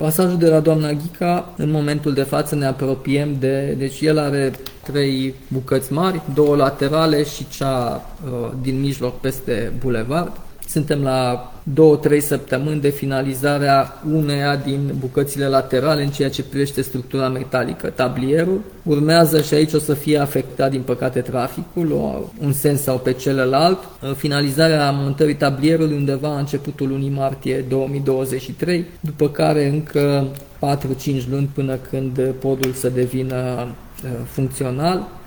Pasajul de la doamna Ghica, în momentul de față ne apropiem deci el are 3 bucăți mari, 2 laterale și cea din mijloc peste bulevard. Suntem la 2-3 săptămâni de finalizarea uneia din bucățile laterale în ceea ce privește structura metalică, tablierul. Urmează și aici o să fie afectat, din păcate, traficul, un sens sau pe celălalt. Finalizarea montării tablierului undeva la începutul lunii martie 2023, după care încă 4-5 luni până când podul să devină funcțional.